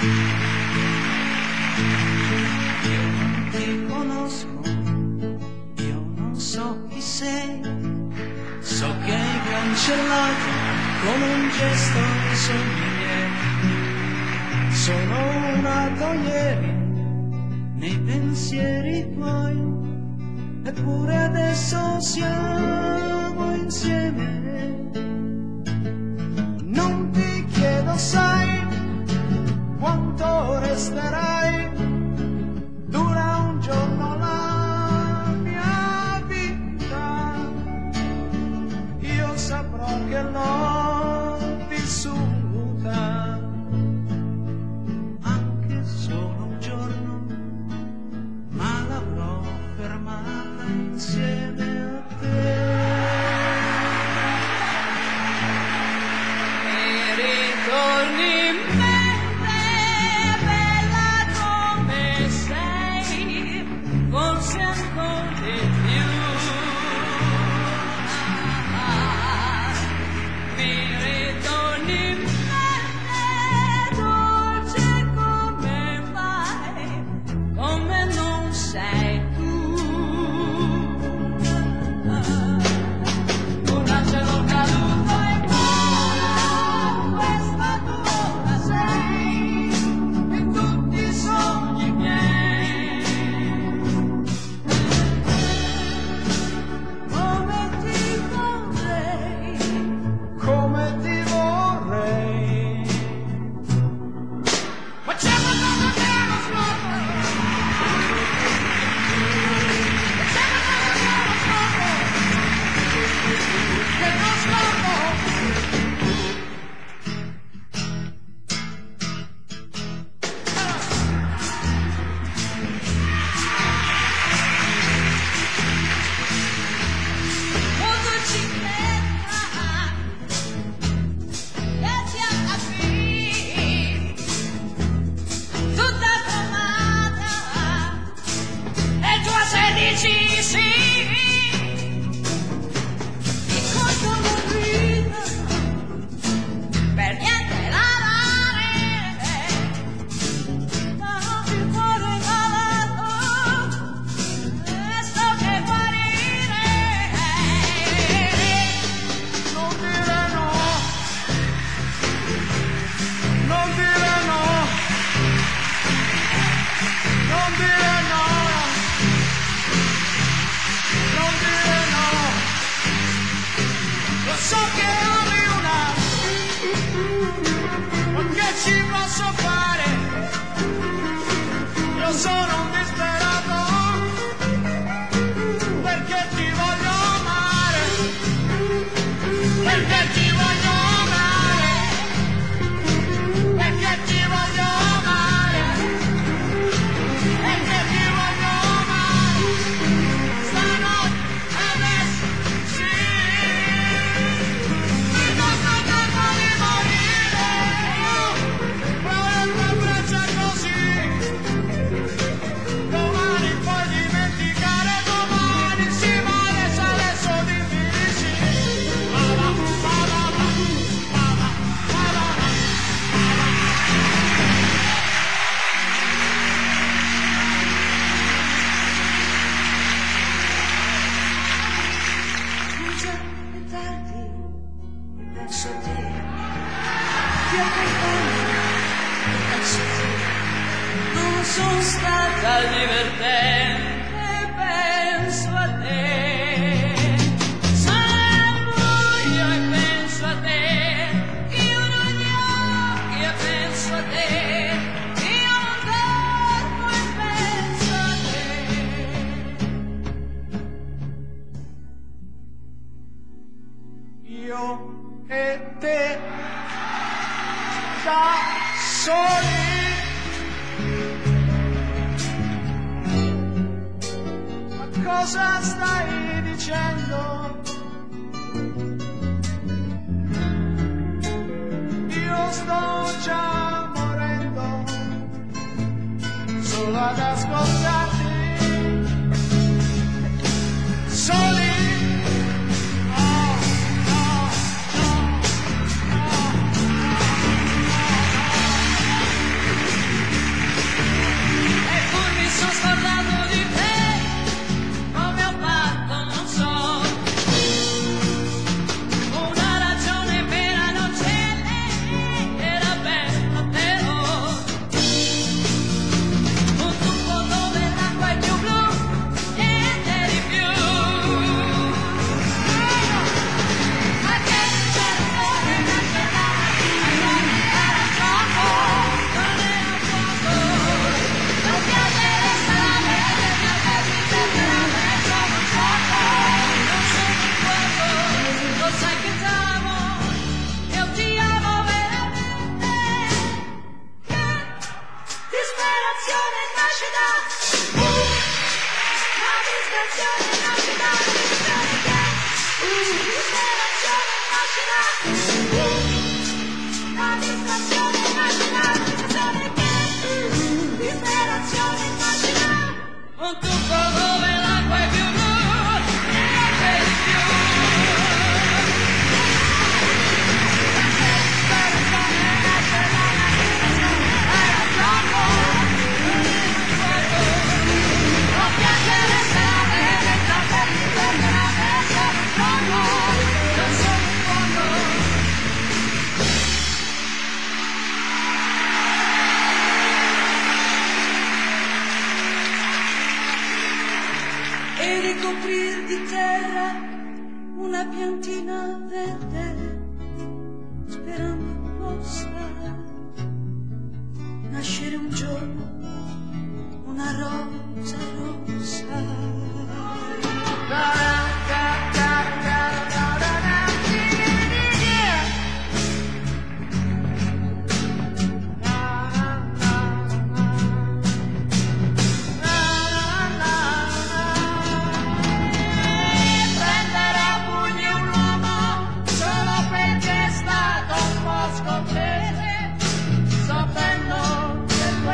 Ti conosco, io non so chi sei, so che hai cancellato con un gesto i sogni miei. Sono nato ieri nei pensieri tuoi, eppure adesso siamo insieme. Non ti chiedo, sai, quanto resterai, dura un giorno la mia vita, io saprò che l'ho vissuta, anche solo un giorno, ma l'avrò fermata insieme a te. E ritorni in mente, bella come sei, forse ancora di più. Mi ritorni in mente, dolce come mai, come non sei tu. Un angelo caduto e vola, questa tua sei, in tutti i sogni miei. Come ti vorrei, come ti vorrei. Facciamo cosa abbiamo scopo, facciamo cosa abbiamo scopo, che non scopo. Quando ci pensa, che ti apri, tutta tomata, e tu a 16 sì, ti conto la vita, per niente la dare, ma non ti può regalato, e so che guarire. Non dire no, non dire no, non dire no, non dire no. Lo so che ami una, ma che ci posso fare? Io sono un disperato, perché ti voglio amare, perché ti voglio amare, perché ti voglio amare, perché ti voglio amare, stanotte, adesso, sì. Mi costa tanto di morire, però il tuo abbraccio è così. Domani puoi dimenticare, domani sì, ma adesso dimmi di sì. Va va, va va, va va, va va, va Scusa, è tardi, penso a te, ti accompagno, penso a te. Non sono stata divertente, penso a te. Sono buio e penso a te, chiudo gli occhi e penso a te, io non dormo e penso a te. Io e te, da soli. Ma cosa stai dicendo? Io sto già morendo, solo ad ascoltarti. Soli. No, no, no, no, no, no. nasce da una distrazione, nasce da un'illusione che disperazione nasce da una distrazione, nasce da un'illusione che disperazione nasce da un tuffo dove l'acqua è più blu e notte di più. E ricoprir di terra una piantina verde, sperando possa nascere un giorno una rosa rossa.